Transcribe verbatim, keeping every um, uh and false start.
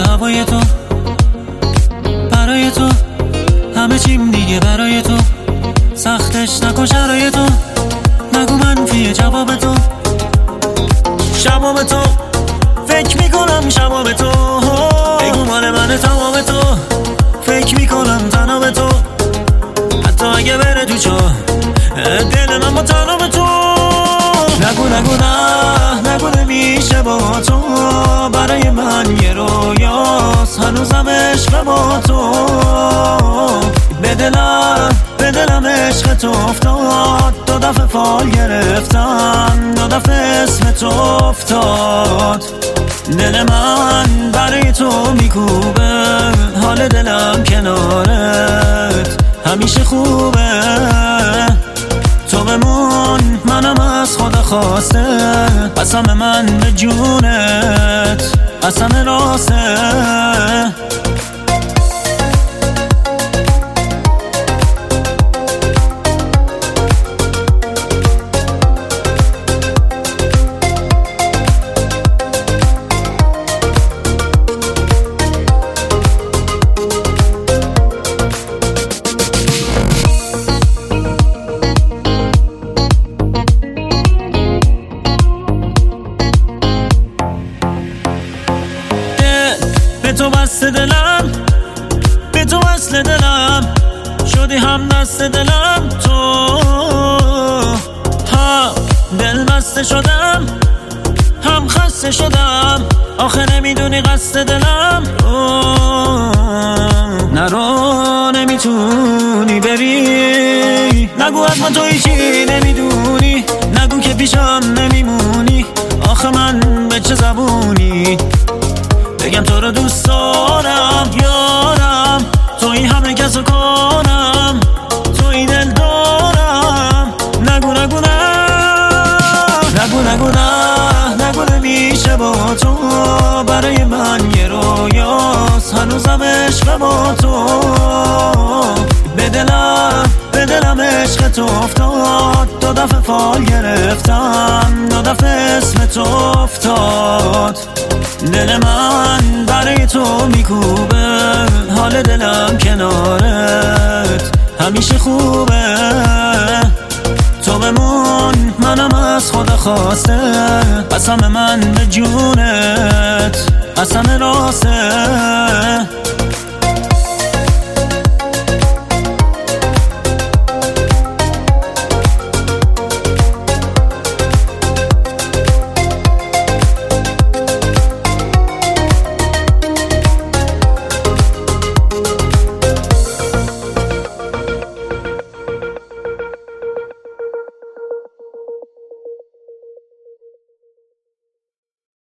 هوای تو، برای تو همه چیم دیگه برای تو، سختش نکن شرای تو، نگو منفیه جواب تو، شباب تو فکر میکنم شباب تو، بگو مال من تمام تو، فکر میکنم تنها به تو، حتی اگه بره تو چا دل من با تنها به تو، نگو نگو نه نگو نمیشه با تو، برای من یه رویاست هنوزم عشق با تو، به دلم به دلم عشق تو افتاد، دو دفعه فال گرفتم، دو دفعه اسم تو افتاد، دل من برای تو میکوبه، حال دلم کنارت همیشه خوبه، تو بمون منم از خدا خواسته، قسم من به جونت قسم راسته. به تو بسته دلم، به تو وصل دلم، شدی هم دست دلم، تو هم دل بسته شدم هم خسته شدم، آخه نمیدونی قصد دلم، نرو نمیتونی بری، نگو از من تو هیچی نمیدونی، نگو که پیشم نمیمونی، آخه من به چه زبونی بگم تو رو دوست دارم یارم، توی همه کس رو کنم، توی دل دارم، نگو نگو نه نگو نگو نه نگو نمیشه با تو، برای من یه رویاست هنوزم عشق با تو، به دلم به دلم عشق تو افتاد، دو دفعه فال گرفتم، دو دفعه اسم تو افتاد، دل من برای تو میکوبه، حال دلم کنارت همیشه خوبه، تو بمون منم از خدا خواسته، قسم من به جونت قسم راسته.